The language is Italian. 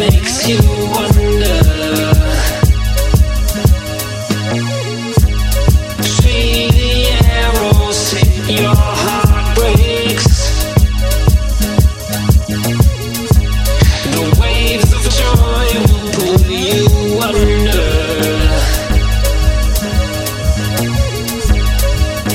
makes you wonder. See the arrows hit your